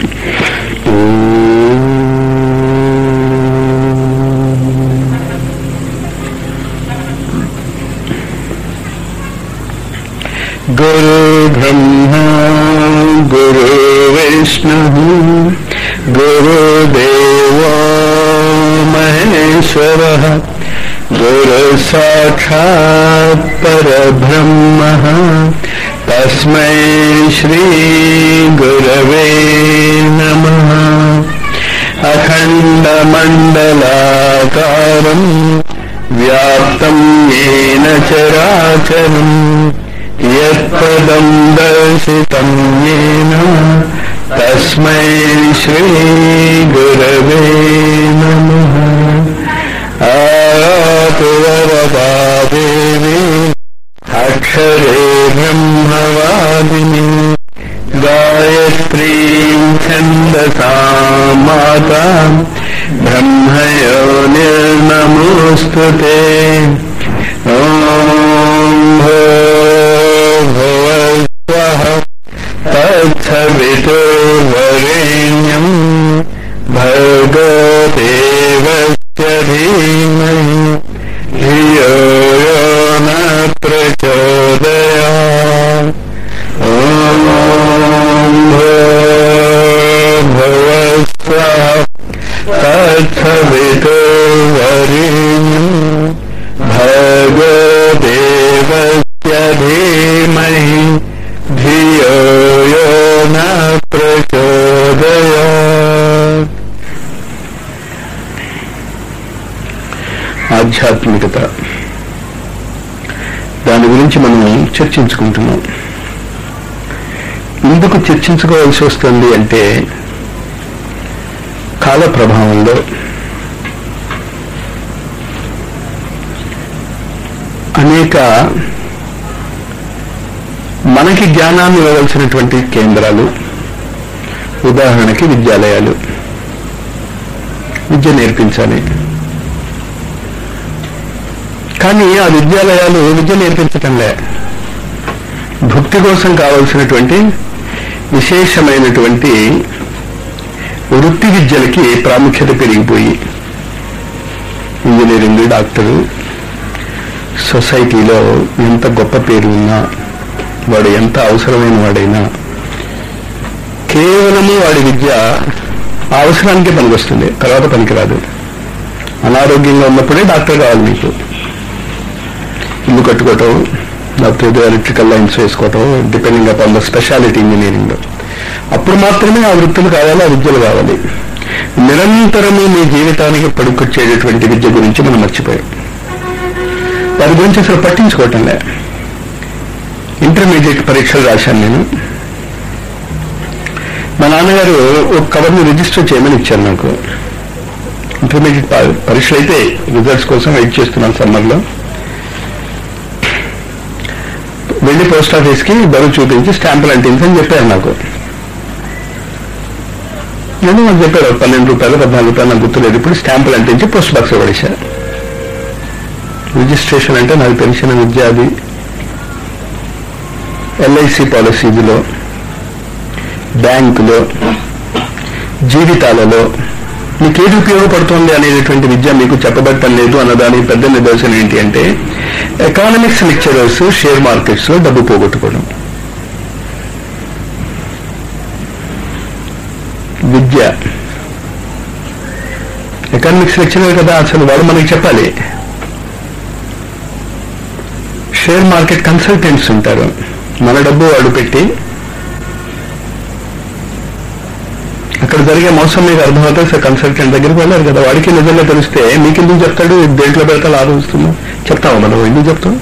గురు బ్రహ్మా గురు విష్ణు గురుదేవో మహేశ్వరః గురు సాక్షాత్ పరబ్రహ్మః తస్మై శ్రీ గురవే నమః. అఖండమండలాకారం వ్యాప్తం येन చరాచరం యత్పదం దర్శితం येन తస్మై శ్రీ గురవే నమః. ఆయాతు వరదా దేవి అక్షరే బ్రహ్మవాదిని గాయత్రీం ఛందసా మాతా బ్రహ్మయోనిర్నమోస్తుతే. ఓం భూర్భువః తత్సవితుర్వరేణ్యం భర్గో దేవస్య ధీమహి ధియో యో న ప్రచోదయాత్. ఓం భూర్భువః తత్సవితుర్వరేణ్యం భర్గో దేవస్య ధీమహి ధియో యో న ప్రచోదయాత్. ఆధ్యాత్మికత, దాని గురించి మనం చర్చించుకుంటున్నాం. ఎందుకు చర్చించుకోవాల్సి వస్తుంది అంటే, కాల ప్రభావంలో అనేక మనకి జ్ఞానాన్ని ఇవ్వవలసినటువంటి కేంద్రాలు, ఉదాహరణకి విద్యాలయాలు, విద్య నేర్పించాలి. కానీ ఆ విద్యాలయాలు విద్య నేర్పించటంలే, భక్తి కోసం కావలసినటువంటి విశేషమైనటువంటి వృత్తి విద్యలకి ప్రాముఖ్యత పెరిగిపోయి, ఇంజనీరింగ్, డాక్టరు, సొసైటీలో ఎంత గొప్ప పేరు ఉన్నా, వాడు ఎంత అవసరమైన వాడైనా, కేవలము వాడి విద్య అవసరానికే పనికొస్తుంది, తర్వాత పనికిరాదు. అనారోగ్యంగా ఉన్నప్పుడే డాక్టర్ కావాలి మీకు. ఇల్లు కట్టుకోవటం, లేకపోతే ఏదో ఎలక్ట్రికల్ లైన్స్ వేసుకోవటం, depending upon the speciality engineering. అప్పుడు మాత్రమే ఆ వృత్తులు కావాలి, ఆ విద్యలు కావాలి. నిరంతరము మీ జీవితానికి పడుకొచ్చేటటువంటి విద్య గురించి మనం మర్చిపోయాం. దాని గురించి అసలు పట్టించుకోవటంలే. ఇంటర్మీడియట్ పరీక్షలు రాశాను నేను. మా నాన్నగారు ఒక కవర్ని రిజిస్టర్ చేయమని ఇచ్చారు నాకు. ఇంటర్మీడియట్ పరీక్షలు అయితే రిజల్ట్స్ కోసం వెయిట్ చేస్తున్నాను సమ్మర్లో. వెళ్ళి పోస్ట్ ఆఫీస్కి బరువు చూపించి స్టాంపులు అంటించని చెప్పారు నాకు. నేను నాకు చెప్పారు 12 రూపాయలు 14 రూపాయలు నాకు గుర్తులేదు. ఇప్పుడు స్టాంపులు అంటించి పోస్ట్ బాక్స్ పడేశారు. రిజిస్ట్రేషన్ అంటే నాకు తెలిసిన విద్య అది. ఎల్ఐసి పాలసీలో, బ్యాంకులో, జీవితాలలో మీకు ఏది ఉపయోగపడుతుంది అనేటటువంటి విద్య మీకు చెప్పబట్టం లేదు అన్నదానికి పెద్ద నిదర్శనం ఏంటి అంటే, ఎకానమిక్స్ లెక్చరర్స్ షేర్ మార్కెట్స్ లో డబ్బు పోగొట్టుకోవడం. విద్య ఎకానమిక్స్ లెక్చరర్ కదా, అసలు వాడు మనకి చెప్పాలి. షేర్ మార్కెట్ కన్సల్టెంట్స్ ఉంటారు, మన డబ్బు వాడు పెట్టి అక్కడ జరిగే మోసం మీకు అర్థమవుతుంది. సార్ కన్సల్టెంట్ దగ్గరికి వెళ్ళారు కదా, వాడికి నిజంగా తెలిస్తే మీకు ఎందుకు చెప్తాడు? దేంట్లో పెడతా లాభం వస్తుందో చెప్తావు, మనం ఎందుకు చెప్తాం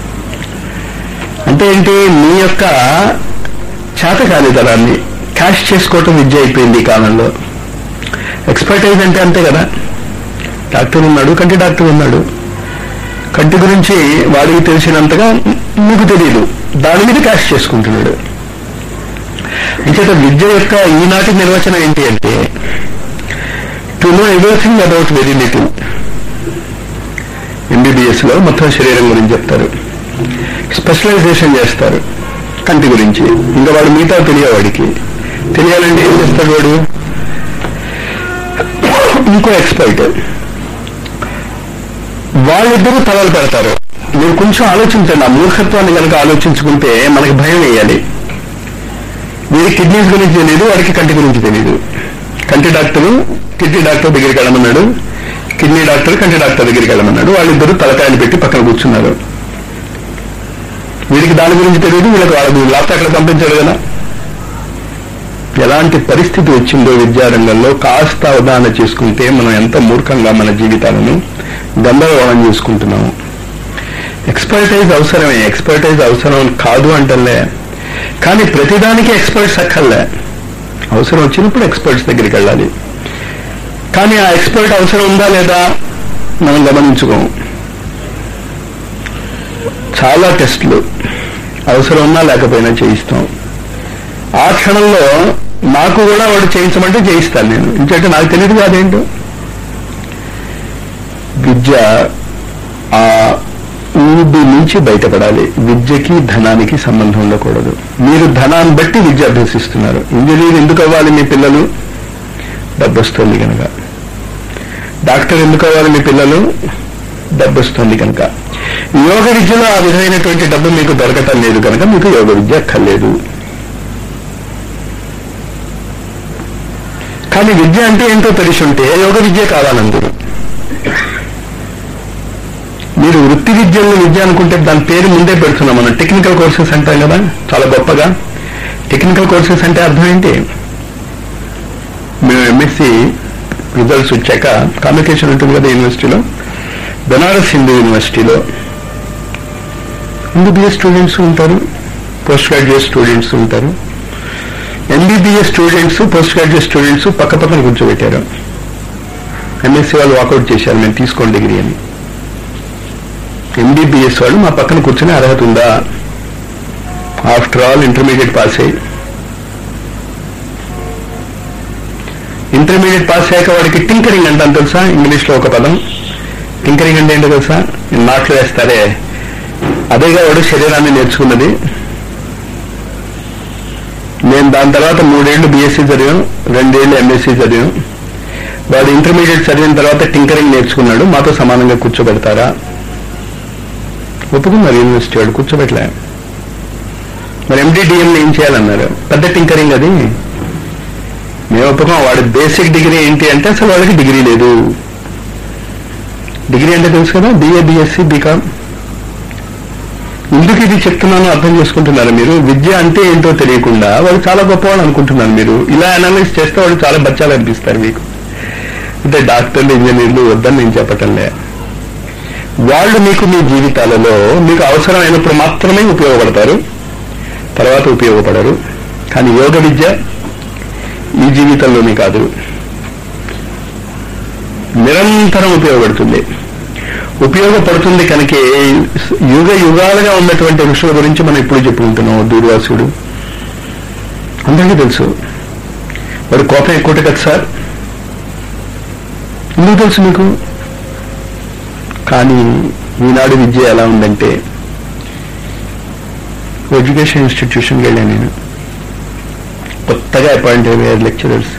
అంటే ఏంటి? మీ యొక్క చేతకానితనాన్ని క్యాష్ చేసుకోవటం విద్య అయిపోయింది ఈ కాలంలో. ఎక్స్పర్టైజ్ అంటే అంతే కదా. డాక్టర్ ఉన్నాడు, కంటి డాక్టర్ ఉన్నాడు, కంటి గురించి వాడికి తెలిసినంతగా మీకు తెలియదు, దాని మీద క్యాష్ చేసుకుంటున్నాడు. అంచేత విద్య యొక్క ఈనాటి నిర్వచనం ఏంటి అంటే, to know everything about very little. MBBS లో మొత్తం శరీరం గురించి చెప్తారు, స్పెషలైజేషన్ చేస్తారు కంటి గురించి. ఇంకా వాడు మిగతా తెలియవాడికి తెలియాలంటే ఏం చేస్తాడు వాడు? ఇంకో ఎక్స్పర్ట్, వాళ్ళిద్దరూ తలలు పెడతారు. మీరు కొంచెం ఆలోచించండి. ఆ మూర్ఖత్వాన్ని కనుక ఆలోచించుకుంటే మనకి భయం వేయాలి. వీడికి కిడ్నీస్ గురించి తెలియదు, వాడికి కంటి గురించి తెలియదు. కంటి డాక్టరు కిడ్నీ డాక్టర్ దగ్గరికి వెళ్ళమన్నాడు, కిడ్నీ డాక్టర్ కంటి డాక్టర్ దగ్గరికి వెళ్ళమన్నాడు. వాళ్ళిద్దరూ తలకాయలు పెట్టి పక్కన కూర్చున్నారు. వీడికి దాని గురించి తెలియదు, వీళ్ళకి వాళ్ళ గురించి లేకపోతే అక్కడ పంపించాడు కదా. ఎలాంటి పరిస్థితి వచ్చిందో విద్యారంగంలో కాస్త అవగాహన చేసుకుంటే మనం ఎంత మూర్ఖంగా మన జీవితాలను గందరగోళం చేసుకుంటున్నాము. ఎక్స్పర్టైజ్ అవసరమే, ఎక్స్పర్టైజ్ అవసరం కాదు అంటలే, కానీ ప్రతిదానికి ఎక్స్పర్ట్స్ అక్కర్లే. అవసరం వచ్చినప్పుడు ఎక్స్పర్ట్స్ దగ్గరికి వెళ్ళాలి. కానీ ఆ ఎక్స్పర్ట్ అవసరం ఉందా లేదా మనం గమనించుకోము. చాలా టెస్టులు అవసరం ఉన్నా లేకపోయినా చేయిస్తాం. ఆ క్షణంలో నాకు కూడా వాడు చేయించమంటే చేయిస్తాను నేను, ఎందుకంటే నాకు తెలియదు కాదేంటో. విద్య ఆ ఊబి నుంచి బయటపడాలి. విద్యకి ధనానికి సంబంధం ఉండకూడదు. మీరు ధనాన్ని బట్టి విద్య అభ్యసిస్తున్నారు. ఇంజనీర్ ఎందుకు అవ్వాలి మీ పిల్లలు? డబ్బు వస్తుంది కనుక. డాక్టర్ ఎందుకు అవ్వాలి మీ పిల్లలు? డబ్బు వస్తుంది కనుక. యోగ విద్యలో ఆ విధమైనటువంటి డబ్బు మీకు దొరకటం లేదు కనుక మీకు యోగ విద్య అక్కర్లేదు. కానీ విద్య అంటే ఏంటో తెలిసి ఉంటే యోగ విద్య కావాలందరూ. మీరు వృత్తి విద్యలను విద్య అనుకుంటే దాని పేరు ముందే పెడుతున్నాం మనం. టెక్నికల్ కోర్సెస్ అంటాం కదా చాలా గొప్పగా. టెక్నికల్ కోర్సెస్ అంటే అర్థం ఏంటి? మేము ఎంఎస్సి రిజల్ట్స్ వచ్చాక కాన్వకేషన్ ఉంటుంది కదా యూనివర్సిటీలో, బెనారస్ హిందూ యూనివర్సిటీలో ఎంబీబీఎస్ స్టూడెంట్స్ ఉంటారు, పోస్ట్ గ్రాడ్యుయేట్ స్టూడెంట్స్ ఉంటారు. MBBS students post graduate students పక్క పక్కన కూర్చోబెట్టారు. ఎంఎస్సీ వాళ్ళు వాకౌట్ చేశారు, మేము తీసుకోండి డిగ్రీ అని. ఎంబీబీఎస్ వాళ్ళు మా పక్కన కూర్చొని అర్హత ఉందా? ఆఫ్టర్ ఆల్ ఇంటర్మీడియట్ పాస్ అయ్యి, ఇంటర్మీడియట్ పాస్ అయ్యాక వాడికి టింకరింగ్ అంటాను తెలుసా? ఇంగ్లీష్లో ఒక పదం. టింకరింగ్ అంటే ఏంటో తెలుసా? నాట్లు వేస్తారే, అదేగా వాడు శరీరాన్ని నేర్చుకున్నది. నేను దాని తర్వాత 3 ఏళ్ళు బీఎస్సీ చదివాం, 2 ఏళ్ళు ఎంఎస్సీ చదివాం. వాడు ఇంటర్మీడియట్ చదివిన తర్వాత టింకరింగ్ నేర్చుకున్నాడు. మాతో సమానంగా కూర్చోబెడతారా? ఒప్పుకున్నారు యూనివర్సిటీ వాడు, కూర్చోబెట్టలే. మరి ఎండిడిఎంని ఏం చేయాలన్నారు? పెద్ద టింకరింగ్ అది. మేము ఒప్పుకోం. వాడి బేసిక్ డిగ్రీ ఏంటి అంటే అసలు వాళ్ళకి డిగ్రీ లేదు. డిగ్రీ అంటే తెలుసు కదా, బిఏ బిఎస్సీ బీకామ్. ఎందుకు ఇది చెప్తున్నానో అర్థం చేసుకుంటున్నారు మీరు? విద్య అంటే ఏంటో తెలియకుండా వాడు చాలా గొప్పవాడు అనుకుంటున్నారు మీరు. ఇలా అనాలిసిస్ చేస్తే వాడు చాలా బచ్చాలు అనిపిస్తారు మీకు. అంటే డాక్టర్లు ఇంజనీర్లు వద్దని నేను చెప్పటంలే. వాళ్ళు మీకు మీ జీవితాలలో మీకు అవసరమైనప్పుడు మాత్రమే ఉపయోగపడతారు, తర్వాత ఉపయోగపడరు. కానీ యోగ విద్య ఈ జీవితంలోనే కాదు, నిరంతరం ఉపయోగపడుతుంది. ఉపయోగపడుతుంది కనుకే యుగ యుగాలుగా ఉన్నటువంటి ఋషుల గురించి మనం ఇప్పుడు చెప్పుకుంటున్నాం. దూర్వాసుడు అందరికీ తెలుసు. వాడు కోపం ఎక్కువ కదా సార్, ఎందుకు తెలుసు మీకు? కానీ ఈనాడు విద్య ఎలా ఉందంటే, ఎడ్యుకేషన్ ఇన్స్టిట్యూషన్కి వెళ్ళాను నేను. కొత్తగా అపాయింట్ అయ్యారు లెక్చరర్స్.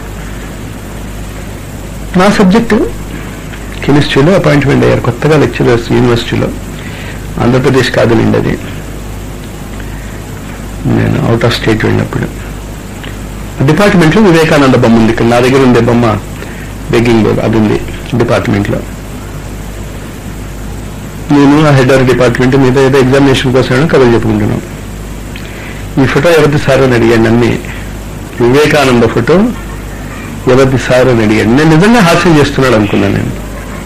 నా సబ్జెక్టు కెమిస్ట్రీలో అపాయింట్మెంట్ అయ్యారు కొత్తగా లెక్చరర్స్ యూనివర్సిటీలో. ఆంధ్రప్రదేశ్ కాదులేండి అది, నేను అవుట్ ఆఫ్ స్టేట్ వెళ్ళినప్పుడు. డిపార్ట్మెంట్లో వివేకానంద బొమ్మ ఉంది. ఇక్కడ నా దగ్గర ఉండే బొమ్మ బెగ్గింగ్ బోర్డ్ అది ఉంది డిపార్ట్మెంట్లో. నేను ఆ హెడ్ ఆఫ్ డిపార్ట్మెంట్ మీద ఏదో ఎగ్జామినేషన్ కోసం కథలు చెప్పుకుంటున్నాం. ఈ ఫోటో ఎవరిది సార్ అని అడిగాను. అన్ని వివేకానంద ఫోటో ఎవరిది సార్ అని అడిగాడు. నేను నిజంగా హాస్యం చేస్తున్నాడు అనుకున్నాను నేను.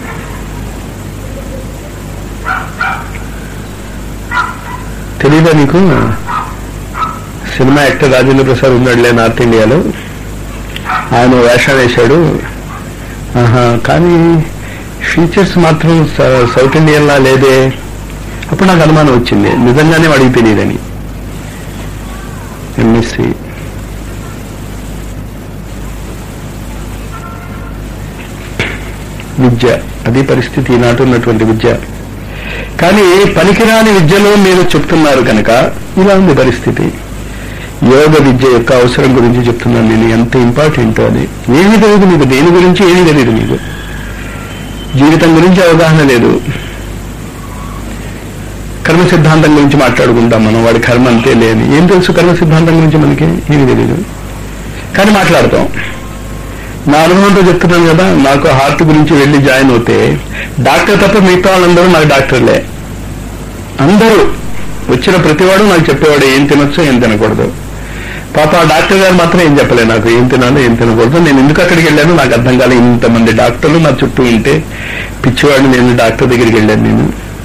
తెలీదా నీకు? సినిమా యాక్టర్ రాజేంద్ర ప్రసాద్ ఉన్నాడులే నార్త్ ఇండియాలో, ఆయన వేషం వేశాడు. కానీ ఫీచర్స్ మాత్రం సౌత్ ఇండియన్లా లేదే. అప్పుడు నాకు అనుమానం వచ్చింది, నిజంగానే వాడికి తెలియదని. ఎంఎస్సి విద్య అది పరిస్థితి ఈనాటి ఉన్నటువంటి విద్య. కానీ పనికిరాని విద్యలో మీరు చెప్తున్నారు కనుక ఇలా ఉంది పరిస్థితి. యోగ విద్య యొక్క అవసరం గురించి చెప్తున్నాను నేను, ఎంత ఇంపార్టెంట్ అది. ఏమీ తెలియదు మీకు, దేని గురించి ఏమీ తెలియదు మీకు, జీవితం గురించి అవగాహన లేదు. కర్మ సిద్ధాంతం గురించి మాట్లాడుకుంటాం మనం, వాడి కర్మ అంతే లేని. ఏం తెలుసు కర్మ సిద్ధాంతం గురించి మనకి? ఏమీ తెలియదు, కానీ మాట్లాడతాం. నా అనుభవంతో చెప్తున్నాను కదా, నాకు హార్ట్ గురించి వెళ్ళి జాయిన్ అవుతే డాక్టర్ తప్ప మిగతా వాళ్ళందరూ నాకు డాక్టర్లే. అందరూ వచ్చిన ప్రతివాడు నాకు చెప్పేవాడు ఏం తినొచ్చో ఏం తినకూడదు. పాప ఆ డాక్టర్ గారు మాత్రం ఏం చెప్పలే నాకు, ఏం తినాలో ఏం తినకూడదు. నేను ఎందుకు అక్కడికి వెళ్ళాను నాకు అర్థం కాలే. ఇంతమంది డాక్టర్లు నా చుట్టూ ఉంటే పిచ్చివాడిని నేను డాక్టర్ దగ్గరికి వెళ్ళాను. నేను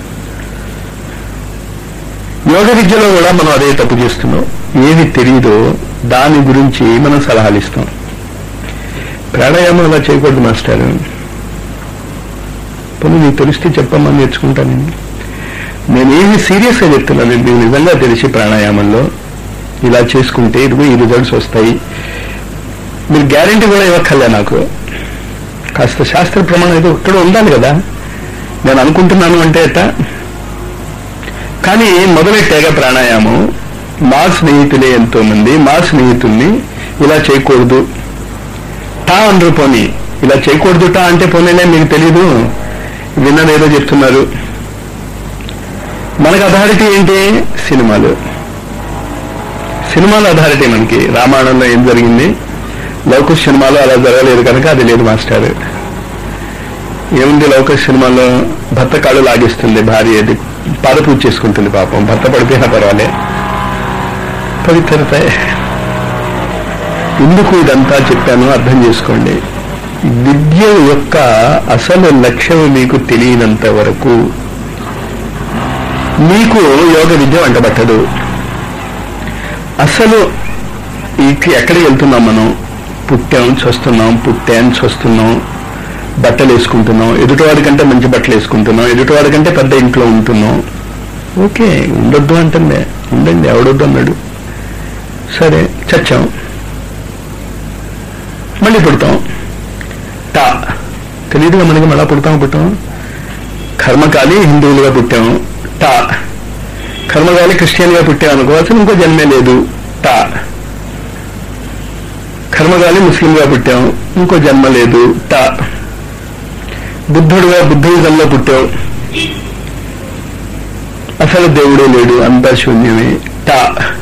యోగ విద్యలో కూడా మనం అదే తప్పు చేస్తున్నాం. ఏది తెలియదో దాని గురించి మనం సలహాలు ఇస్తాం. ప్రాణాయామం అలా చేయకూడదు మాస్టర్, పోనీ నీకు తెలిస్తే చెప్పమ్మా నేర్చుకుంటాను. నేనేమి సీరియస్గా చెప్తున్నాను, మీకు నిజంగా తెలిసి ప్రాణాయామంలో ఇలా చేసుకుంటే ఇదిగో ఈ రిజల్ట్స్ వస్తాయి. మీరు గ్యారెంటీ కూడా ఇవ్వక్కర్లే నాకు, కాస్త శాస్త్ర ప్రమాణం ఏదో ఇక్కడ ఉండాలి కదా. నేను అనుకుంటున్నాను అంటే ఎట్ట. కానీ మొదలెట్టాక ప్రాణాయామం, మా స్నేహితులే ఎంతో మంది మా స్నేహితుల్ని ఇలా చేయకూడదు టా అనరు. పోనీ ఇలా చేయకూడదు టా అంటే పోనీలే, మీకు తెలీదు, విన్నదేదో చెప్తున్నారు. మనకు అథారిటీ ఏంటి? సినిమాలు. సినిమాల అథారిటీ మనకి. రామాయణంలో ఏం జరిగింది? లౌకిక సినిమాలో అలా జరగలేదు కనుక అది లేదు మాస్టర్. ఏముంది లౌకిక సినిమాలో? భర్త కాళ్ళు లాగిస్తుంది భార్య, అది పాదపూజ చేసుకుంటుంది. పాపం భర్త పడిపోయినా పర్వాలే, పవిత్రత. ఎందుకు ఇదంతా చెప్పాను అర్థం చేసుకోండి. విద్య యొక్క అసలు లక్ష్యం మీకు తెలియనంత వరకు మీకు యోగ విద్య వంటబట్టదు. అసలు ఎక్కడికి వెళ్తున్నాం మనం? పుట్టాం చూస్తున్నాం, పుట్టాం చూస్తున్నాం, బట్టలు వేసుకుంటున్నాం, ఎదుటివాడి కంటే మంచి బట్టలు వేసుకుంటున్నాం, ఎదుటివాడి కంటే పెద్ద ఇంట్లో ఉంటున్నాం. ఓకే, ఉండొద్దు అంటుందే, ఉండండి, ఎవడొద్దు అన్నాడు. సరే చచ్చాం, మళ్ళీ పుడతాం. టా తెలియదుగా మనకి, మళ్ళా పుట్టాం. కర్మకాలి హిందువులుగా పుట్టాం. టా కర్మకాలి క్రిస్టియన్గా పుట్టాం అనుకో, అసలు ఇంకో జన్మే లేదు. టా కర్మకాలి ముస్లింగా పుట్టాం, ఇంకో జన్మ లేదు. టా బుద్ధుడుగా బుద్ధిజంలో పుట్టాం, అసలు దేవుడే లేడు, అంతా శూన్యమే. టా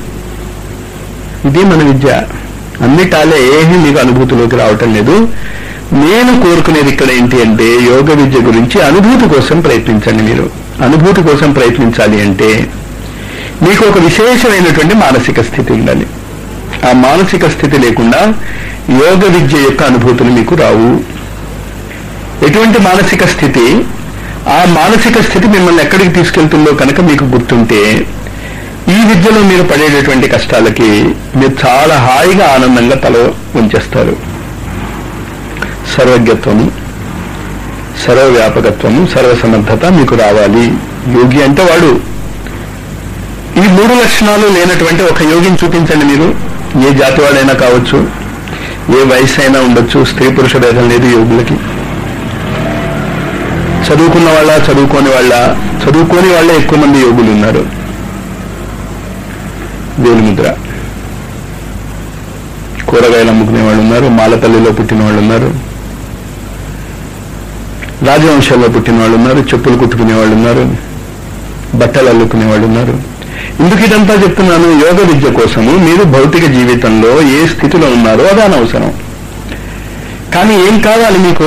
ఇది మన విద్య. అన్ని టాలే, ఏమీ మీకు అనుభూతిలోకి రావటం లేదు. నేను కోరుకునేది ఇక్కడ ఏంటి అంటే, యోగ విద్య గురించి అనుభూతి కోసం ప్రయత్నించండి. మీరు అనుభూతి కోసం ప్రయత్నించాలి అంటే మీకు ఒక విశేషమైనటువంటి మానసిక స్థితి ఉండాలి. ఆ మానసిక స్థితి లేకుండా యోగ విద్య యొక్క అనుభూతులు మీకు రావు. ఎటువంటి మానసిక స్థితి? ఆ మానసిక స్థితి మిమ్మల్ని ఎక్కడికి తీసుకెళ్తుందో కనుక మీకు గుర్తుంటే, ఈ విద్యలో మీరు పడేటటువంటి కష్టాలకి మీరు చాలా హాయిగా ఆనందంగా తల ఉంచేస్తారు. సర్వజ్ఞత్వము, సర్వవ్యాపకత్వము, సర్వసమర్థత మీకు రావాలి. యోగి అంటే వాడు. ఈ మూడు లక్షణాలు లేనటువంటి ఒక యోగిని చూపించండి మీరు. ఏ జాతి వాడైనా కావచ్చు, ఏ వయసు అయినా ఉండొచ్చు, స్త్రీ పురుష భేదం లేదు యోగులకి. చదువుకున్న వాళ్ళ, చదువుకోని వాళ్ళే ఎక్కువ మంది యోగులు ఉన్నారు. వేలుముద్ర కూరగాయలు అమ్ముకునే వాళ్ళు ఉన్నారు, మాలపల్లిలో పుట్టిన వాళ్ళు ఉన్నారు, రాజవంశాల్లో పుట్టిన వాళ్ళు ఉన్నారు, చెప్పులు కుట్టుకునే వాళ్ళు ఉన్నారు, బట్టలు అల్లుకునే వాళ్ళు ఉన్నారు. ఎందుకు ఇదంతా చెప్తున్నాను? యోగ విద్య కోసము మీరు భౌతిక జీవితంలో ఏ స్థితిలో ఉన్నారో అది అనవసరం. కానీ ఏం కావాలి మీకు?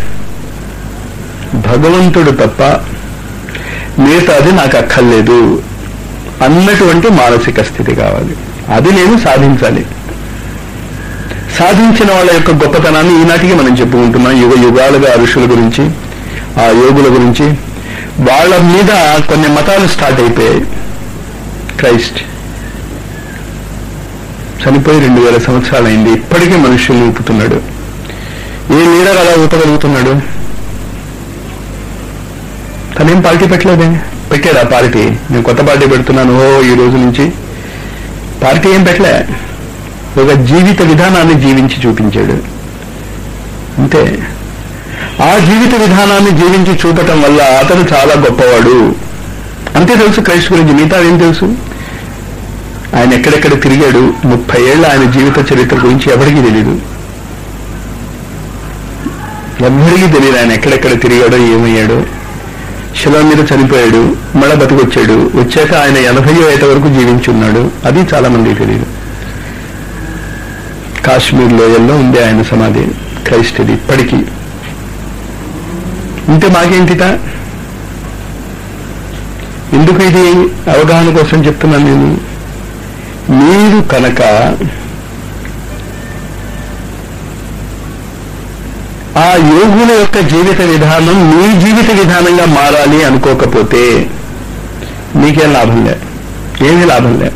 భగవంతుడు తప్ప మిగతాది నాకు అక్కర్లేదు అన్నటువంటి మానసిక స్థితి కావాలి. అది నేను సాధించాలి. సాధించిన వాళ్ళ యొక్క గొప్పతనాన్ని ఈనాటికి మనం చెప్పుకుంటున్నాం. యుగాలుగా ఋషుల గురించి, ఆ యోగుల గురించి. వాళ్ళ మీద కొన్ని మతాలు స్టార్ట్ అయిపోయాయి. క్రైస్ట్ చనిపోయి 2000 సంవత్సరాలు అయింది, ఇప్పటికీ మనుషుల్ని ఊపుతున్నాడు. ఏ లీడర్ అలా ఊపగలుగుతున్నాడు? తనేం పార్టీ పెట్టలేదే. పెట్టాడు ఆ పార్టీ, నేను కొత్త పార్టీ పెడుతున్నాను ఈ రోజు నుంచి. పార్టీ ఏం పెట్టలే, ఒక జీవిత విధానాన్ని జీవించి చూపించాడు అంతే. ఆ జీవిత విధానాన్ని జీవించి చూపటం వల్ల అతను చాలా గొప్పవాడు అంతే తెలుసు క్రైస్ట్ గురించి. మిగతా ఏం తెలుసు? ఆయన ఎక్కడెక్కడ తిరిగాడు, 30 ఏళ్ళ ఆయన జీవిత చరిత్ర గురించి ఎవరికీ తెలియదు. ఎవ్వరికీ తెలియదు ఆయన ఎక్కడెక్కడ తిరిగాడో, ఏమయ్యాడో. శిల మీద చనిపోయాడు, మళ్ళా బతికొచ్చాడు. వచ్చాక ఆయన 80వ ఏట వరకు జీవించి ఉన్నాడు. అది చాలా మందికి తెలియదు. కాశ్మీర్ లోయల్లో ఉంది ఆయన సమాధి, క్రైస్తది ఇప్పటికీ. ఇంతే, మాకేంటిట? ఎందుకు ఇది అవగాహన కోసం చెప్తున్నాను నేను. మీరు కనుక ఆ యోగుల యొక్క జీవిత విధానం మీ జీవిత విధానంగా మారాలి అనుకోకపోతే మీకేం లాభం లే, ఏమీ లాభం లే.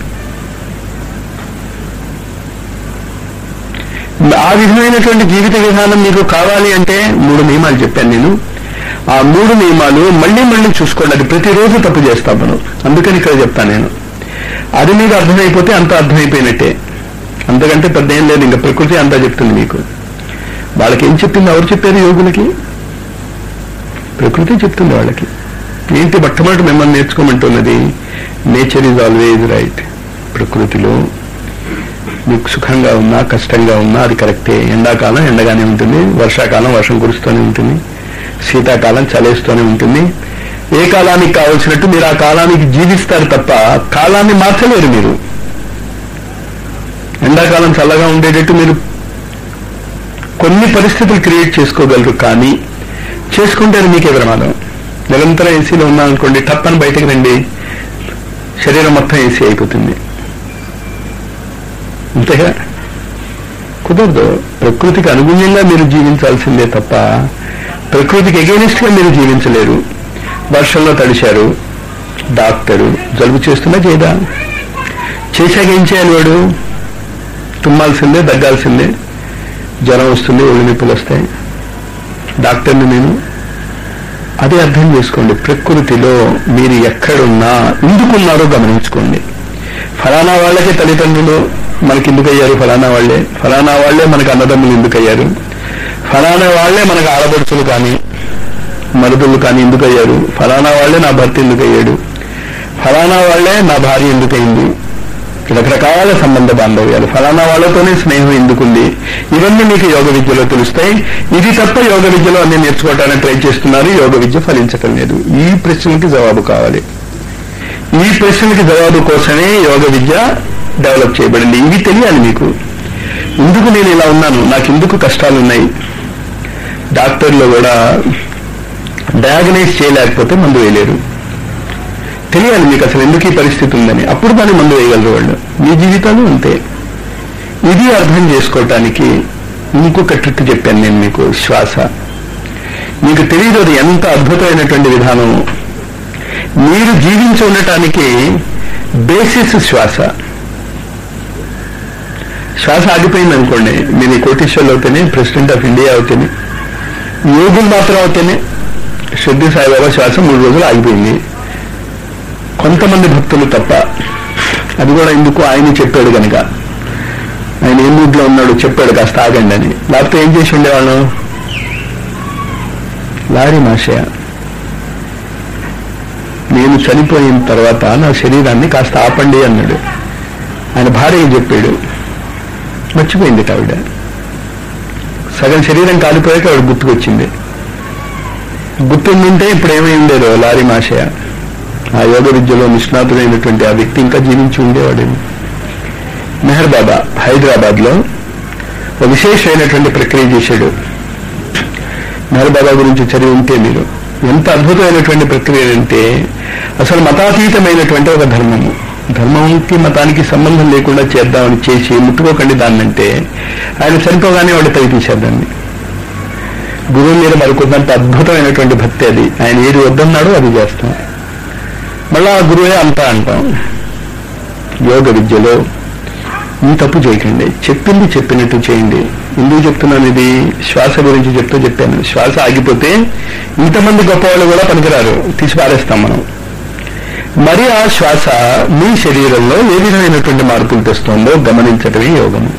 ఆ విధమైనటువంటి జీవిత విధానం మీకు కావాలి అంటే 3 నియమాలు చెప్పాను నేను. ఆ 3 నియమాలు మళ్ళీ మళ్ళీ చూసుకోండి. అది ప్రతిరోజు తప్పు చేస్తాం మనం, అందుకని ఇక్కడ చెప్తాను నేను. అది మీకు అర్థమైపోతే అంత అర్థమైపోయినట్టే, అంతకంటే పెద్ద ఏం లేదు. ఇంకా ప్రకృతి అంతా చెప్తుంది మీకు. వాళ్ళకి ఏం చెప్పింది? ఎవరు చెప్పారు? యోగులకి ప్రకృతి చెప్తుంది వాళ్ళకి. ఏంటి మొట్టమొదటి మిమ్మల్ని నేర్చుకోమంటున్నది? Nature is always right. ప్రకృతిలో మీకు సుఖంగా ఉన్నా కష్టంగా ఉన్నా అది కరెక్టే. ఎండాకాలం ఎండగానే ఉంటుంది, వర్షాకాలం వర్షం కురుస్తూనే ఉంటుంది, శీతాకాలం చలేస్తూనే ఉంటుంది. ఏ కాలానికి కావలసినట్టు మీరు ఆ కాలానికి జీవిస్తారు తప్ప కాలాన్ని మార్చలేరు మీరు. ఎండాకాలం చల్లగా ఉండేటట్టు మీరు కొన్ని పరిస్థితులు క్రియేట్ చేసుకోగలరు, కానీ చేసుకుంటారు మీకే ప్రమాదం. నిరంతరం ఏసీలో ఉన్నామనుకోండి, టప్పని బయటకు రండి, శరీరం మొత్తం ఏసీ అయిపోతుంది. అంతేగా? కుదరదు. ప్రకృతికి అనుగుణ్యంగా మీరు జీవించాల్సిందే తప్ప ప్రకృతికి ఎగెనిస్ట్ గా మీరు జీవించలేరు. వర్షంలో తడిశారు, డాక్టరు జలుబు చేస్తున్నా చేయదా? చేశాక ఏం చేయాలి? వాడు తుమ్మాల్సిందే, దగ్గాల్సిందే, జ్వరం వస్తుంది, ఒళ్ళు నొప్పులు వస్తాయి. డాక్టర్ని నేను అదే అర్థం చేసుకోండి. ప్రకృతిలో మీరు ఎక్కడున్నా ఎందుకున్నారో గమనించుకోండి. ఫలానా వాళ్ళకే తల్లిదండ్రులు మనకి ఎందుకు అయ్యారు? ఫలానా వాళ్లే మనకు అన్నదమ్ములు ఎందుకు అయ్యారు? ఫలానా వాళ్లే మనకు ఆడపడుచులు కానీ మరుదులు కానీ ఎందుకు అయ్యారు? ఫలానా వాళ్లే నా భర్త ఎందుకు అయ్యాడు? ఫలానా వాళ్లే నా భార్య ఎందుకు అయింది? రకరకాల సంబంధ బాంధవ్యాలు. ఫలానా వాళ్ళతోనే స్నేహం ఎందుకుంది? ఇవన్నీ మీకు యోగ విద్యలో తెలుస్తాయి. ఇది తప్ప యోగ విద్యలో అన్ని నేర్చుకోవడానికి ట్రై చేస్తున్నారు, యోగ విద్య ఫలించటం లేదు. ఈ ప్రశ్నలకి జవాబు కావాలి. ఈ ప్రశ్నలకి జవాబు కోసమే యోగ విద్య డెవలప్ చేయబడింది. ఇవి తెలియాలి మీకు. ఎందుకు నేను ఇలా ఉన్నాను, నాకు ఎందుకు కష్టాలు ఉన్నాయి? డాక్టర్లు కూడా డయాగ్నైజ్ చేయలేకపోతే మందు వేయలేరు. తెలియాలి మీకు అసలు ఎందుకు ఈ పరిస్థితి ఉందని, అప్పుడు దాన్ని మందు వేయగలరు వాళ్ళు. మీ జీవితాలు అంతే. ఇది అర్థం చేసుకోవటానికి ఇంకొక ట్రిక్ చెప్పాను నేను మీకు. శ్వాస మీకు తెలియదు, అది ఎంత అద్భుతమైనటువంటి విధానం. మీరు జీవించి ఉండటానికి బేసిస్ శ్వాస. శ్వాస ఆగిపోయింది అనుకోండి, మీరు కోటీశ్వర్లు అవుతేనే, ప్రెసిడెంట్ ఆఫ్ ఇండియా అవుతేనే, యోగులు మాత్రం అవుతేనే. షిర్డీ సాయిబాబా శ్వాస 3 రోజులు ఆగిపోయింది, కొంతమంది భక్తులు తప్ప. అది కూడా ఎందుకు? ఆయన చెప్పాడు కనుక. ఆయన ఏ మూడ్లో ఉన్నాడు చెప్పాడు, కాస్త ఆగండి అని. లేకపోతే ఏం చేసి ఉండేవాళ్ళు? లారీ మాషయ, నేను చనిపోయిన తర్వాత నా శరీరాన్ని కాస్త ఆపండి అన్నాడు. ఆయన భార్య చెప్పాడు, మర్చిపోయింది ఆవిడ. సగం శరీరం కాలిపోయాక ఆవిడ గుర్తుకొచ్చింది. గుర్తుంటే ఇప్పుడు ఏమై ఉండేదో లారీ మాషయ. ఆ యోగ విద్యలో నిష్ణాతుడైనటువంటి ఆ వ్యక్తి ఇంకా జీవించి ఉండేవాడేమో. మెహర్ బాబా హైదరాబాద్ లో ఒక విశేషమైనటువంటి ప్రక్రియ చేశాడు. మెహర్ బాబా గురించి చదివి ఉంటే మీరు, ఎంత అద్భుతమైనటువంటి ప్రక్రియ అంటే అసలు మతాతీతమైనటువంటి ఒక ధర్మము. ధర్మంకి మతానికి సంబంధం లేకుండా చేద్దామని చేసి ముట్టుకోకండి దాన్నంటే ఆయన చనిపోగానే వాడు పై తీశారు దాన్ని. గురువు మీద మరికొంత అద్భుతమైనటువంటి భక్తి అది. ఆయన ఏది వద్దన్నాడో అది చేస్తాం. మళ్ళా ఆ గురువే అంతా అంటాం. యోగ విద్యలో ఈ తప్పు చేయకండి, చెప్పింది చెప్పినట్టు చేయండి. ఎందుకు చెప్తున్నాను ఇది? శ్వాస గురించి చెప్పాను. శ్వాస ఆగిపోతే ఇంతమంది గొప్పవాళ్ళు కూడా పనికిరారు, తీసి పారేస్తాం మనం. మరి ఆ శ్వాస మీ శరీరంలో ఏ విధమైనటువంటి మార్పులు తెస్తుందో గమనించటమే యోగము.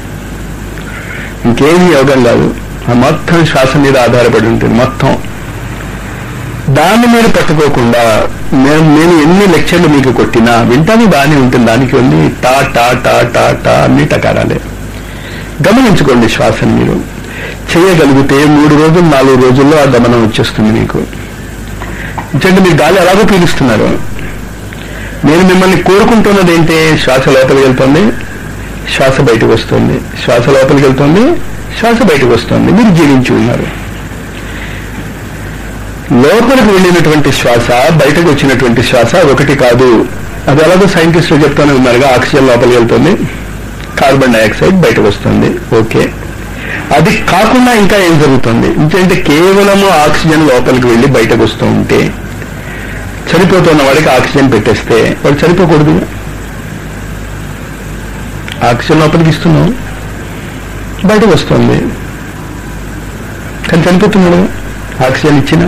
ఇంకేమీ యోగం కాదు. ఆ మొత్తం శ్వాస మీద ఆధారపడి ఉంటుంది. మొత్తం దాన్ని మీరు పట్టుకోకుండా నేను ఎన్ని లెక్చర్లు మీకు కొట్టినా వింటాను బాగానే ఉంటుంది. దానికి ఉంది టా టా టా టా టా అన్ని టకారాలే. గమనించుకోండి శ్వాసను. మీరు చేయగలిగితే 3 రోజులు 4 రోజుల్లో ఆ గమనం వచ్చేస్తుంది మీకు. ఎందుకంటే మీరు గాలి ఎలాగో పీలుస్తున్నారు. నేను మిమ్మల్ని కోరుకుంటున్నది ఏంటి? శ్వాస లోపలికి వెళ్తుంది, శ్వాస బయటకు వస్తుంది, శ్వాస లోపలికి వెళ్తుంది, శ్వాస బయటకు వస్తుంది. మీరు జీవించి ఉన్నారు. లోపలికి వెళ్ళినటువంటి శ్వాస, బయటకు వచ్చినటువంటి శ్వాస ఒకటి కాదు. అది ఎలాగో సైంటిస్టులు చెప్తూనే ఉన్నారుగా, ఆక్సిజన్ లోపలికి వెళ్తుంది, కార్బన్ డైఆక్సైడ్ బయటకు వస్తుంది. ఓకే, అది కాకుండా ఇంకా ఏం జరుగుతుంది? ఎందుకంటే కేవలము ఆక్సిజన్ లోపలికి వెళ్ళి బయటకు వస్తూ ఉంటే, చనిపోతున్న వాడికి ఆక్సిజన్ పెట్టేస్తే వాడు చనిపోకూడదు. ఆక్సిజన్ లోపలికి ఇస్తున్నాం, బయటకు వస్తుంది, కానీ చనిపోతున్నాడు ఆక్సిజన్ ఇచ్చిన.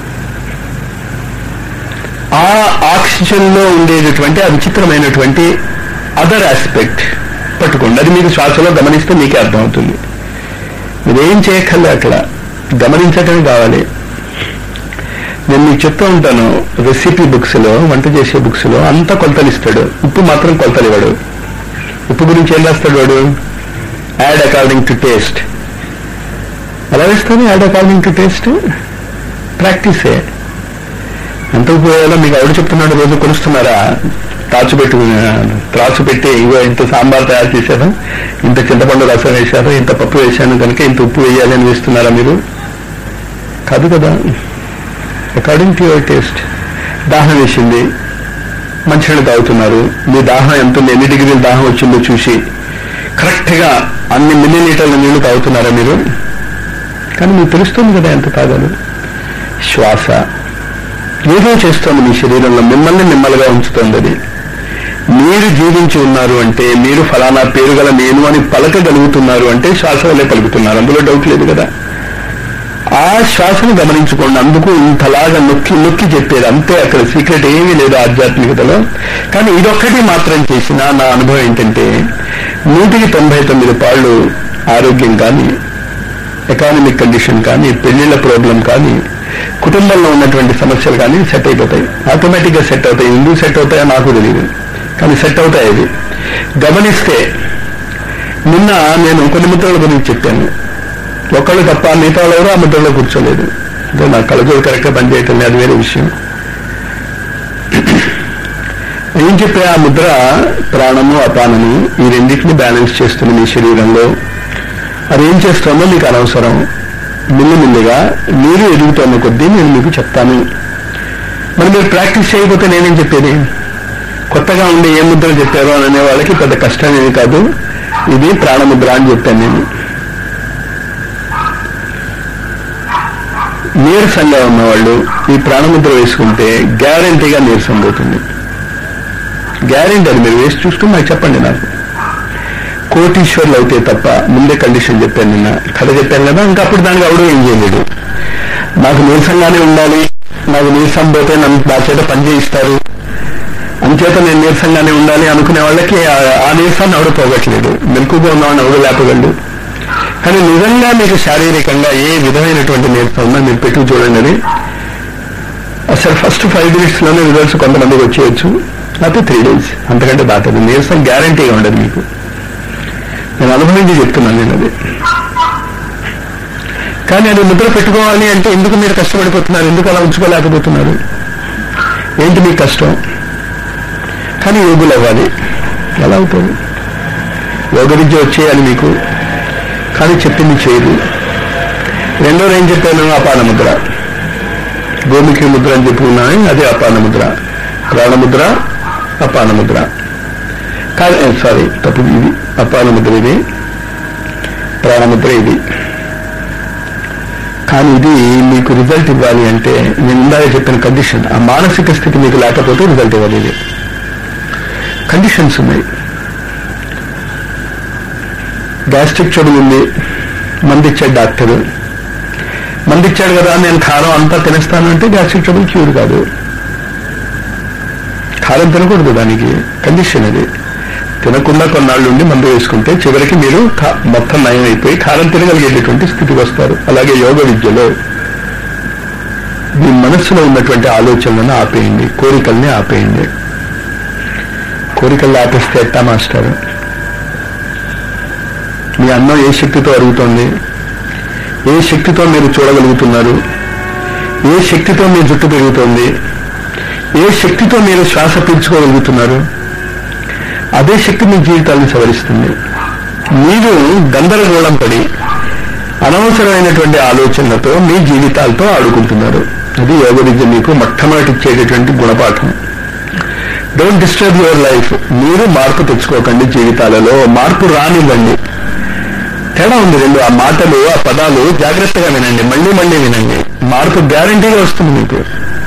ఆ ఆక్సిజన్ లో ఉండేటటువంటి ఆ విచిత్రమైనటువంటి అదర్ ఆస్పెక్ట్ పట్టుకోండి. అది మీకు శ్వాసలో గమనిస్తే మీకే అర్థమవుతుంది. మీరేం చేయక్కర్లే, అక్కడ గమనించటమే కావాలి. నేను మీకు చెప్తూ ఉంటాను, రెసిపీ బుక్స్ లో, వంట చేసే బుక్స్ లో అంతా కొలతలు ఇస్తాడు, ఉప్పు మాత్రం కొలతలు ఇవ్వడు. ఉప్పు గురించి ఏం రాస్తాడు వాడు? Add according to taste. ఎలా వేస్తాడు యాడ్ అకార్డింగ్ టు టేస్ట్? ప్రాక్టీసే. ఎంత ఉప్పు వేయాలో మీకు ఎవడు చెప్తున్నాడు? రోజు కొలుస్తున్నారా? త్రాసు పెట్టి ఇగో ఇంత సాంబార్ తయారు చేశాను, ఇంత చింతపండు రసం వేశాను, ఇంత పప్పు వేశాను కనుక ఇంత ఉప్పు వేయాలి అని వేస్తున్నారా మీరు? కాదు కదా. According to your taste. దాహం వేసింది, మంచినీళ్ళు తాగుతున్నారు, మీ దాహం ఎంత ఉంది, ఎన్ని డిగ్రీల దాహం వచ్చిందో చూసి కరెక్ట్ గా అన్ని మిల్లీలీటర్ల నీళ్లు తాగుతున్నారా మీరు? కానీ మీకు తెలుస్తుంది కదా ఎంత తాగాలి. శ్వాస ఏదో చేస్తోంది మీ శరీరంలో, మిమ్మల్ని మిమ్మల్గా ఉంచుతోంది. అది మీరు జీవించి ఉన్నారు అంటే, మీరు ఫలానా పేరు గల నేను అని పలకగలుగుతున్నారు అంటే శ్వాస వల్లే పలుకుతున్నారు, అందులో డౌట్ లేదు కదా. ఆ శ్వాసను గమనించుకోండి. అందుకు ఇంతలాగా నొక్కి నొక్కి చెప్పేది అంతే. అక్కడ సీక్రెట్ ఏమీ లేదు ఆధ్యాత్మికతలో. కానీ ఇదొక్కటి మాత్రం చేసిన నా అనుభవం ఏంటంటే, 199 పాళ్ళు ఆరోగ్యం కానీ, ఎకానమిక్ కండిషన్ కానీ, పెళ్లిళ్ల ప్రాబ్లం కానీ, కుటుంబంలో ఉన్నటువంటి సమస్యలు కానీ సెట్ అయిపోతాయి. ఆటోమేటిక్గా సెట్ అవుతాయి. ఎందుకు సెట్ అవుతాయో నాకు తెలియదు, కానీ సెట్ అవుతాయి. అది గమనిస్తే. నిన్న నేను కొన్ని ముద్రల గురించి చెప్పాను. ఒకళ్ళు తప్ప మిగతా ఎవరు ఆ ముద్రలో కూర్చోలేదు. అంటే నా కళ్ళజోడు కరెక్ట్గా పనిచేయటం లేదు, అది వేరే విషయం. ఏం చెప్పే ఆ ముద్ర ప్రాణము అపానము ఈ రెండింటిని బ్యాలెన్స్ చేస్తుంది మీ శరీరంలో. అది ఏం చేస్తుందో మీకు అనవసరం. మెల్లిమెల్లిగా మీరు ఎదుగుతున్న కొద్దీ నేను మీకు చెప్తాను. మరి మీరు ప్రాక్టీస్ చేయకపోతే నేనేం చెప్పేది? కొత్తగా ఉండే ఏ ముద్ర చెప్పారో అని అనే వాళ్ళకి పెద్ద కష్టం ఏమి కాదు. ఇది ప్రాణముద్ర అని చెప్పాను నేను. నీరసంగా ఉన్నవాళ్ళు ఈ ప్రాణముద్ర వేసుకుంటే గ్యారంటీగా నీరసం పోతుంది. గ్యారంటీ. అది మీరు వేసి చూసుకుని నాకు చెప్పండి. నాకు కోటీశ్వర్లు అయితే తప్ప, ముందే కండిషన్ చెప్పాను, నిన్న కథ చెప్పాను కదా, ఇంకా అప్పుడు దానికి ఎవడో ఏం చేయలేడు. నాకు నీరసంగానే ఉండాలి, నాకు నీరసం పోతే నన్ను నా చేత పని చేయిస్తారు, అంచేత నేను నీరసంగానే ఉండాలి అనుకునే వాళ్ళకి ఆ నీరసాన్ని ఎవడు పోగట్లేదు. మెలకుగా ఉన్నవాడిని ఎవడు లేపగలడు. కానీ నిజంగా మీకు శారీరకంగా ఏ విధమైనటువంటి నీరసం ఉన్నా మీరు పెట్టుకు చూడండి. అది అసలు ఫస్ట్ 5 minutes లోనే రిజల్ట్స్ కొంతమందికి వచ్చేయచ్చు, లేకపోతే 3 days, అంతకంటే దాటదు. నీరసం గ్యారంటీగా ఉండదు మీకు. నేను అనుభవించి చెప్తున్నాను నేను అది. కానీ అది ముద్ర పెట్టుకోవాలి అంటే ఎందుకు మీరు కష్టపడిపోతున్నారు? ఎందుకు అలా ఉంచుకోలేకపోతున్నారు? ఏంటి మీకు కష్టం? కానీ యోగులు అవ్వాలి. ఎలా అవుతుంది? యోగ విద్య వచ్చేయాలి మీకు, కానీ చెప్పింది చేయదు. రెండోది ఏం చెప్పాను? అపాన ముద్ర, గోముఖి ముద్ర అని చెప్పుకున్నాను, అదే అపాన ముద్ర. ప్రాణముద్ర, అపాన ముద్ర. కానీ సారీ తప్పు, ఇది అపాన ముద్ర, ఇది ప్రాణముద్ర, ఇది. కానీ ఇది మీకు రిజల్ట్ ఇవ్వాలి అంటే నేను ఇందాక చెప్పిన కండిషన్, ఆ మానసిక స్థితి మీకు లేకపోతే రిజల్ట్ ఇవ్వాలి. ఇది కండిషన్స్ ఉన్నాయి. గ్యాస్ట్రిక్ ట్రబుల్ ఉంది, మందు ఇచ్చాడు డాక్టర్. మందు ఇచ్చాడు కదా నేను కారం అంతా తినేస్తాను అంటే గ్యాస్ట్రిక్ ట్రబుల్ క్యూర్ కాదు. కారం తినకూడదు, దానికి కండిషన్. అది తినకుండా కొన్నాళ్ళు ఉండి మందు వేసుకుంటే చివరికి మీరు మొత్తం నయం అయిపోయి కారం తినగలిగేటటువంటి స్థితికి వస్తారు. అలాగే యోగ విద్యలో మీ మనస్సులో ఉన్నటువంటి ఆలోచనలను ఆపేయండి, కోరికల్ని ఆపేయండి. కోరికలు ఆపేస్తే ఎట్టా మాస్టారు? మీ అన్నం ఏ శక్తితో అరుగుతోంది? ఏ శక్తితో మీరు చూడగలుగుతున్నారు? ఏ శక్తితో మీ జుట్టు పెరుగుతోంది? ఏ శక్తితో మీరు శ్వాస పీల్చుకోగలుగుతున్నారు? అదే శక్తి మీ జీవితాన్ని సవరిస్తుంది. మీరు గందరగోళం పడి అనవసరమైనటువంటి ఆలోచనలతో మీ జీవితాలతో ఆడుకుంటున్నారు. అది యోగ విద్య మీకు మొట్టమొదటి ఇచ్చేటటువంటి గుణపాఠం. Don't disturb your life. మీరు మార్పు తెచ్చుకోకండి, జీవితాలలో మార్పు రానివ్వండి. తేడా ఉంది రెండు. ఆ మాటలు, ఆ పదాలు జాగ్రత్తగా వినండి, మళ్ళీ మళ్ళీ వినండి. మార్పు గ్యారంటీగా వస్తుంది మీకు,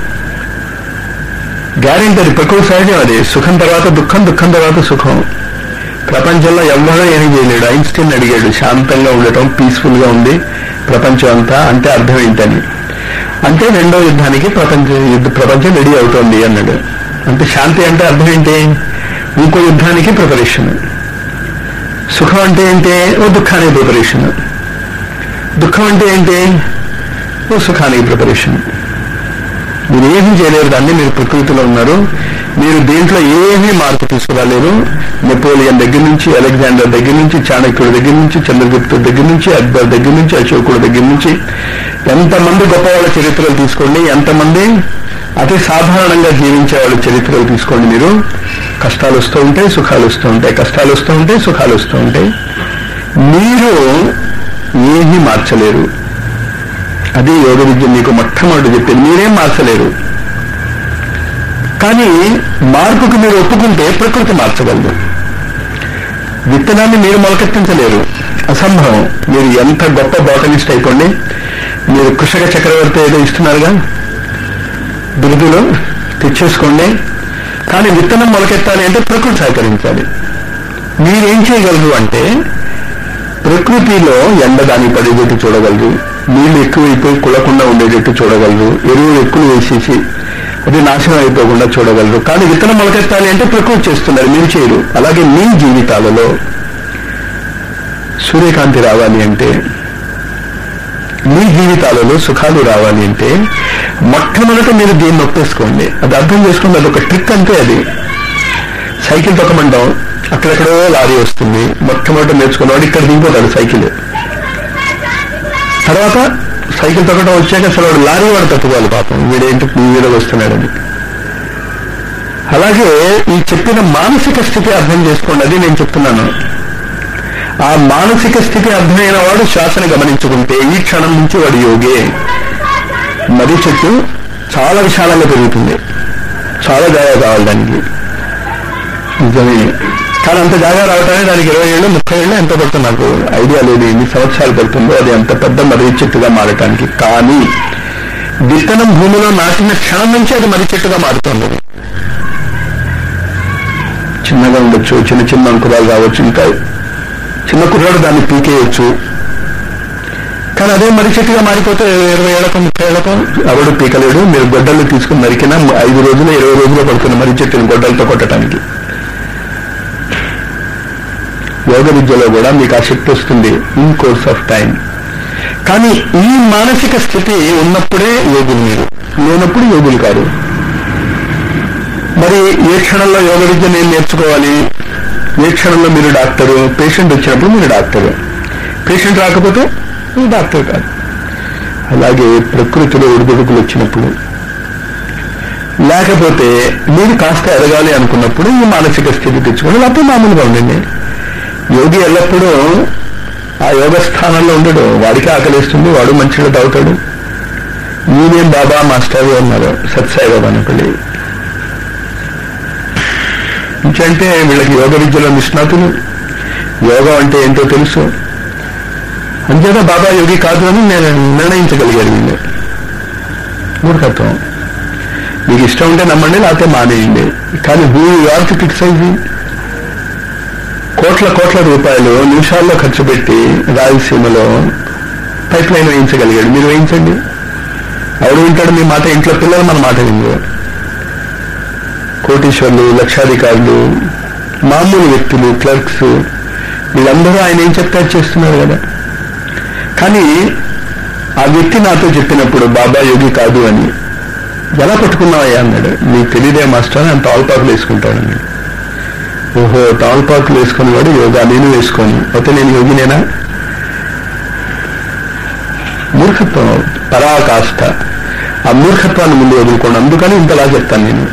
గ్యారంటీ. అది ప్రకృతి సహజం. అది సుఖం తర్వాత దుఃఖం, దుఃఖం తర్వాత సుఖం. ప్రపంచంలో ఎవ్వరూ ఏమీ చేయలేడు. ఐన్స్టీన్ అడిగాడు, శాంతంగా ఉండటం, పీస్ఫుల్ గా ఉంది ప్రపంచం అంతా అంటే అర్థం ఏంటని. అంటే రెండో యుద్ధానికి ప్రపంచం రెడీ అవుతోంది అన్నాడు. అంటే శాంతి అంటే అర్థం ఏంటి? ఇంకో యుద్ధానికి ప్రిపరేషన్. సుఖం అంటే ఏంటి? ఓ దుఃఖానికి ప్రిపరేషన్. దుఃఖం అంటే ఏంటి? ఓ సుఖానికి ప్రిపరేషన్. మీరు ఏమీ చేయలేరు దాన్ని. మీరు ప్రకృతిలో ఉన్నారు. మీరు దీంట్లో ఏమీ మార్పు తీసుకురాలేరు. నెపోలియన్ దగ్గర నుంచి, అలెగ్జాండర్ దగ్గర నుంచి, చాణక్యుడి దగ్గర నుంచి, చంద్రగుప్తుడి దగ్గర నుంచి, అక్బర్ దగ్గర నుంచి, అశోకుడి దగ్గర నుంచి ఎంతమంది గొప్పవాళ్ళ చరిత్రలు తీసుకోండి, ఎంతమంది అతి సాధారణంగా జీవించే వాళ్ళ చరిత్రలు తీసుకోండి. మీరు కష్టాలు వస్తూ ఉంటాయి, సుఖాలు వస్తూ ఉంటాయి, కష్టాలు వస్తూ ఉంటాయి, సుఖాలు వస్తూ ఉంటాయి. మీరు ఏమీ మార్చలేరు. అది యోగ విద్య మీకు మొట్టమొదటి చెప్పింది. మీరేం మార్చలేరు. కానీ మార్పుకు మీరు ఒప్పుకుంటే ప్రకృతి మార్చగలదు. విత్తనాన్ని మీరు మొలకెత్తించలేరు, అసంభవం. మీరు ఎంత గొప్ప బాటనిస్ట్ అయిపోండి, మీరు కృషక చక్రవర్తి ఏదో ఇస్తున్నారుగా బిరుదులో తెచ్చేసుకోండి. కానీ విత్తనం మొలకెత్తాలి అంటే ప్రకృతి సహకరించాలి. మీరేం చేయగలరు అంటే ప్రకృతిలో ఎండ దాని పడేటట్టు చూడగలరు, నీళ్లు ఎక్కువైపోయి కులకుండా ఉండేటట్టు చూడగలరు, ఎరువులు ఎక్కువ వేసేసి అది నాశనం అయిపోకుండా చూడగలరు. కానీ విత్తనం మొలకెత్తాలి అంటే ప్రకృతి చేస్తున్నారు, మీరు చేయరు. అలాగే మీ జీవితాలలో సూర్యకాంతి రావాలి అంటే, మీ జీవితాలలో సుఖాలు రావాలి అంటే మొట్టమొదట మీరు దీన్ని ఒప్పేసుకోండి. అది అర్థం చేసుకోండి. అది ఒక ట్రిక్ అంతే. అది సైకిల్ తొక్కమంటాం, అక్కడెక్కడో లారీ వస్తుంది. మొట్టమొదట నేర్చుకున్నవాడు ఇక్కడ దిగిపోతాడు సైకిల్. తర్వాత సైకిల్ తొక్కడం వచ్చాక అసలు వాడు లారీ వాడు తప్పుకోవాలి పాపం, వీడేంటి మీద వస్తున్నాడని. అలాగే ఈ చెప్పిన మానసిక స్థితి అర్థం చేసుకోండి. అది నేను చెప్తున్నాను. ఆ మానసిక స్థితి అర్థమైన వాడు శ్వాసను గమనించుకుంటే ఈ క్షణం నుంచి వాడు యోగే. మర్రి చెట్టు చాలా విశాలంగా పెరుగుతుంది, చాలా జాగా కావాలి దానికి, నిజమే. కానీ అంత జాగా రావటానికి దానికి 20 ఏళ్ళు 30 ఏళ్ళు ఎంత పడుతుంది నాకు ఐడియా లేదు, ఎన్ని సంవత్సరాలు పడుతుందో అది అంత పెద్ద మర్రి చెట్టుగా మారటానికి. కానీ విత్తనం భూమిలో నాటిన క్షణం నుంచి అది మర్రి చెట్టుగా మారుతుంది. చిన్నగా ఉండొచ్చు, చిన్న చిన్న అంకురాలు రావచ్చు, ఇంకా చిన్న కుర్రాడు దాన్ని పీకేయచ్చు. కానీ అదే మర్రి చెట్టుగా మారిపోతే 20 ఏళ్లకు 30 ఏళ్లకు ఎవడు పీకలేడు. మీరు గొడ్డలు తీసుకుని నరికినా 5 రోజులు 20 రోజులు పడుతున్న మర్రి చెట్టుని గొడ్డలతో కొట్టడానికి. యోగ విద్యలో కూడా మీకు ఆ శక్తి వస్తుంది ఇన్ కోర్స్ ఆఫ్ టైం. కానీ ఈ మానసిక స్థితి ఉన్నప్పుడే యోగులు, మీరు లేనప్పుడు యోగులు కాదు. మరి ఏ క్షణంలో యోగ విద్య నేను నేర్చుకోవాలి? ఏ క్షణంలో మీరు డాక్టరు? పేషెంట్ వచ్చినప్పుడు మీరు డాక్టరు, పేషెంట్ రాకపోతే మీరు డాక్టర్ కాదు. అలాగే ప్రకృతిలో ఒడిదుడుకులు వచ్చినప్పుడు, లేకపోతే మీరు కాస్త ఎదగాలి అనుకున్నప్పుడు ఈ మానసిక స్థితి తెచ్చుకోండి. లేకపోతే మామూలుగా ఉండండి. యోగి ఎల్లప్పుడూ ఆ యోగ స్థానంలో ఉండడు. వాడికి ఆకలిస్తుంది, వాడు మంచిగా తాగుతాడు. ఈయనేం బాబా మాస్టర్ అన్నారు సత్సాయి బాబా అనుకోండి. ఇంకంటే వీళ్ళకి యోగ విద్యలో నిష్ణాతులు, యోగం అంటే ఏంటో తెలుసు. అంతేనా బాబా యోగి కాదు అని నేను నిర్ణయించగలిగాను. వీళ్ళు మూర్ఖత్వం. మీకు ఇష్టం ఉంటే నమ్మండి, లేకపోతే మానేయండి. కానీ who you are to criticise? కోట్ల రూపాయలు నిమిషాల్లో ఖర్చు పెట్టి రాయలసీమలో పైప్ లైన్ వేయించగలిగాడు. మీరు వేయించండి. ఎవడు వింటాడు మీ మాట? ఇంట్లో పిల్లలు మన మాట విందు. కోటీశ్వర్లు, లక్షాధికారులు, మామూలు వ్యక్తులు, క్లర్క్స్, వీళ్ళందరూ ఆయన ఏం చెప్తే చేస్తున్నారు కదా. కానీ ఆ వ్యక్తి నాతో చెప్పినప్పుడు బాబా యోగి కాదు అని, ఎలా పట్టుకున్నావయ్యా అన్నాడు. నీకు తెలియదే మాస్టర్, నేను తాల్పాకులు వేసుకుంటానని. ఓహో, తాల్పాకులు వేసుకుని వాడు యోగా, నేను వేసుకొని అయితే నేను యోగినేనా? మూర్ఖత్వం, పరాకాష్ఠ. ఆ మూర్ఖత్వాన్ని ముందు వదులుకోండి. అందుకని ఇంతలా చెప్తాను నేను.